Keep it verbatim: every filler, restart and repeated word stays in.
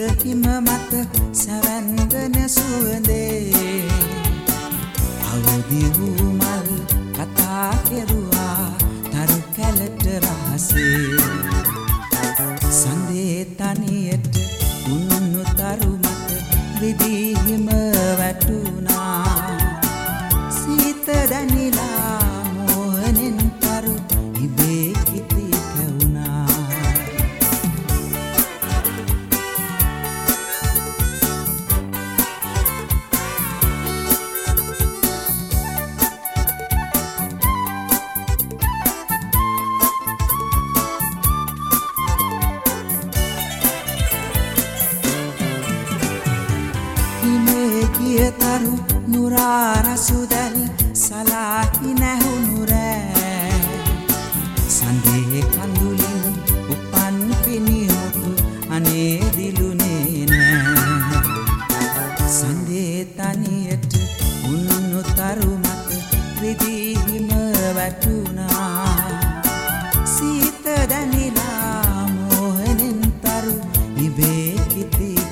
හිම මත සැවැන්දන සුවඳේ අවදි වූ මල් කතා කෙරුවා තරු කැලට රහසේ සඳේ තනියට උන්නු තරු මත විදී හිම වැටුණා සීත දැනිලා මෝහනෙන් තරු ඉබේ කිති කැවුණා තරු නුරාරසුදැල් සලාහි නැහුණු රෑ සඳේ කඳුලින් උපන් පිණිමුතු අනේ දිලුනේ නෑ සඳේ තනියට උන්නු තරු මත රිදී හිම වැටුණා සීත දැනිලා මෝහනෙන් තරු ඉබේ කිති